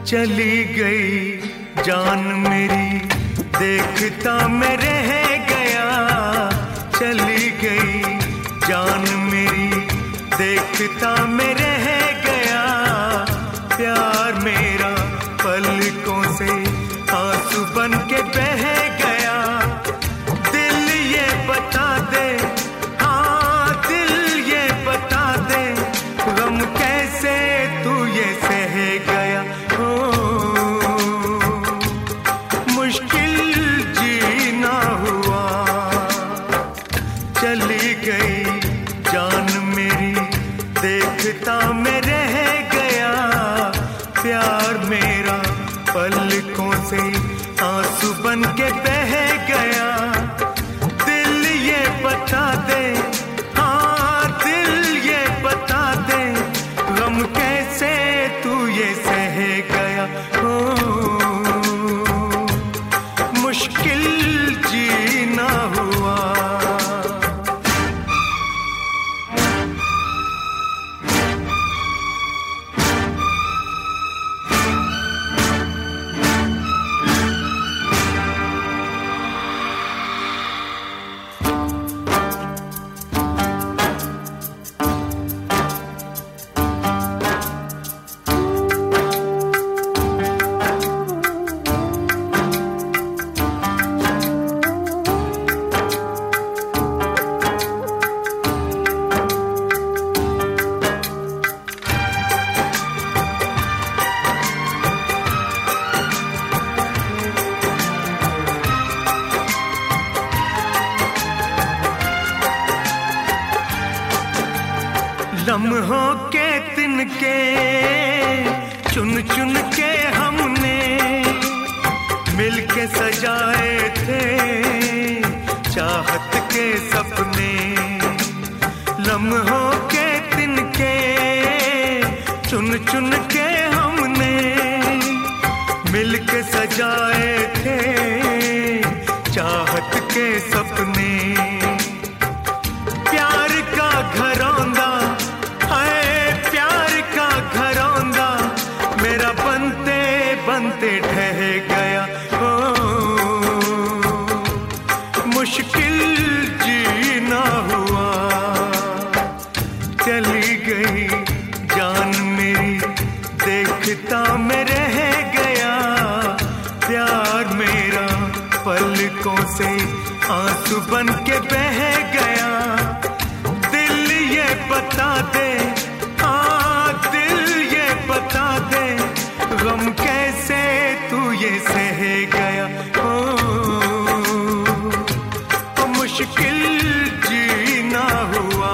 चली गई जान मेरी देखता मैं रह गया, चली गई जान मेरी देखता मैं रह गया, प्यार मेरा पलकों से आंसू बन के बह गया। दिल ये बता दे, हाँ दिल ये बता दे, गम कैसे तू ये सह गया। हो मुश्किल जीना हुआ, चली गई जान मेरी देखता मैं रह गया, प्यार मेरा पलकों से आंसू बन के बह गया। दिल ये बता दे, हाँ दिल ये बता दे, गम कैसे तू ये सह गया। हो मुश्किल जीना हुआ। लम्हों के तिनके चुन चुन के हमने मिलके सजाए थे चाहत के सपने। लम्हों के तिनके चुन चुन के हमने मिलके सजाए थे चाहत के सपने। प्यार का घरौंदा है, प्यार का घरौंदा मेरा बनते बनते ढह गया। ओ मुश्किल जीना हुआ, चली गई जान मेरी देखता मैं रह गया, प्यार मेरा पलकों से आंसू बन के बह गया। दिल ये बता दे, हाँ दिल ये बता दे, गम कैसे तू ये सह गया। ओ मुश्किल जीना हुआ।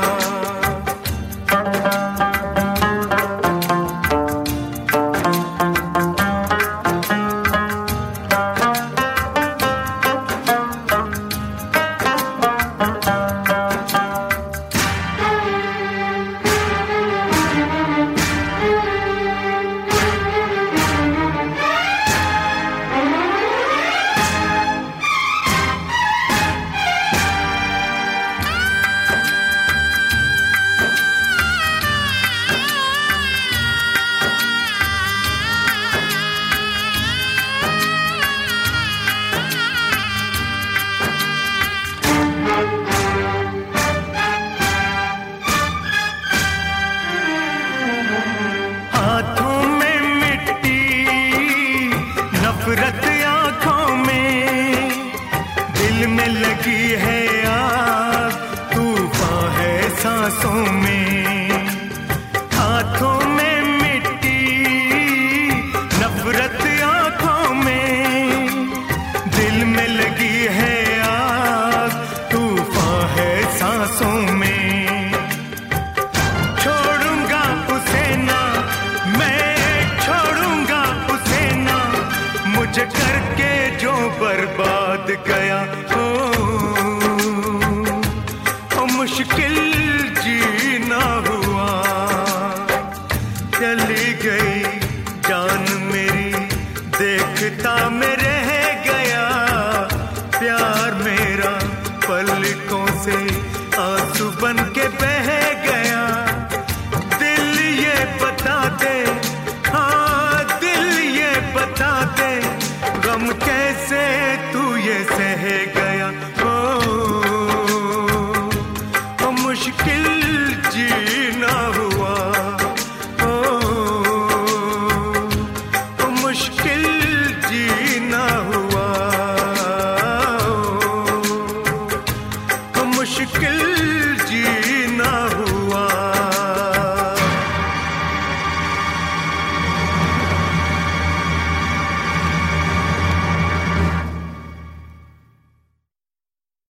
हाथों में मिट्टी नफरत आंखों में, दिल में लगी है आग तूफान है सांसों में। हाथों में मिट्टी नफरत आंखों में, दिल में लगी है आग तूफान है सांसों में। छोड़ूंगा उसे ना, मैं छोड़ूंगा उसे ना, मुझे करके जो बर्बाद गया। ओ मुश्किल जीना हुआ, चली गई जान मेरी देखता मैं रह गया, प्यार मेरा पलकों से आंसू बन के बह गया। दिल ये बता दे, हाँ दिल मुश्किल